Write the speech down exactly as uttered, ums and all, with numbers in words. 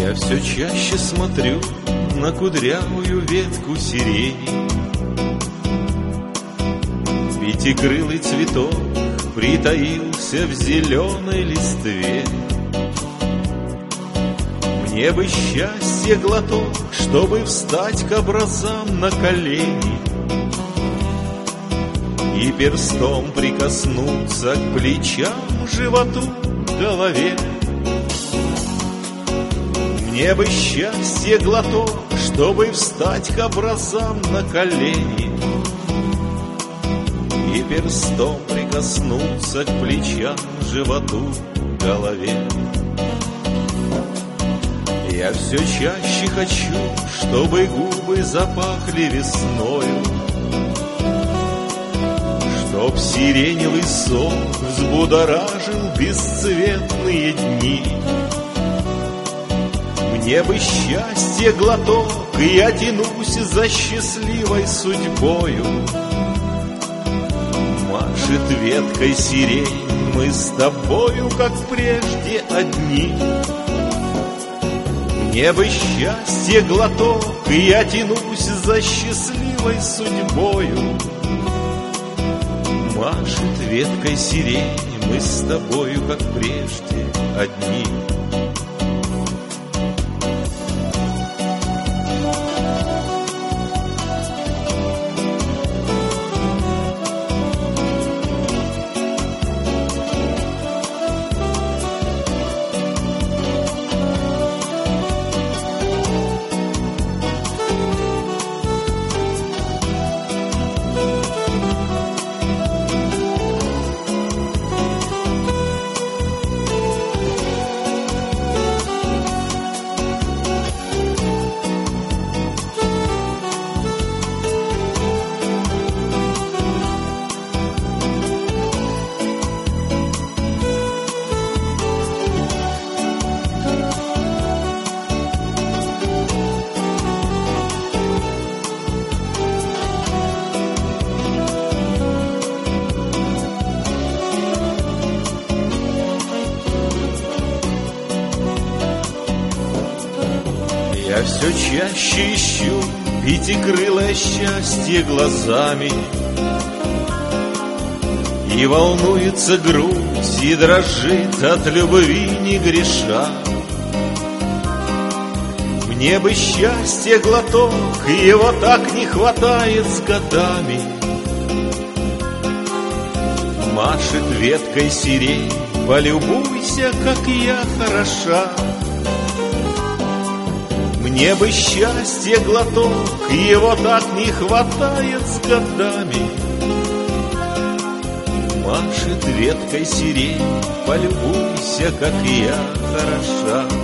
Я все чаще смотрю на кудрявую ветку сирени. Пятикрылый цветок притаился в зеленой листве. Мне бы счастье глоток, чтобы встать к образам на колени и перстом прикоснуться к плечам, животу, голове. Мне бы счастье глоток, чтобы встать к образам на колени и перстом прикоснуться к плечам, животу, голове. Я все чаще хочу, чтобы губы запахли весною, чтоб сиреневый сон взбудоражил бесцветные дни. Мне бы счастье глоток, и я тянусь за счастливой судьбою. Машет веткой сирень, мы с тобою, как прежде, одни. Мне бы счастье глоток, и я тянусь за счастливой судьбою. Машет веткой сирень, мы с тобою, как прежде, одни. Я все чаще ищу пятикрылое счастье глазами, и волнуется грудь, и дрожит от любви не греша. Мне бы счастье глоток, и его так не хватает с годами. Машет веткой сирень, полюбуйся, как я хороша. Мне бы счастье глоток, его так не хватает с годами. Машет веткой сирень, полюбуйся, как я хороша.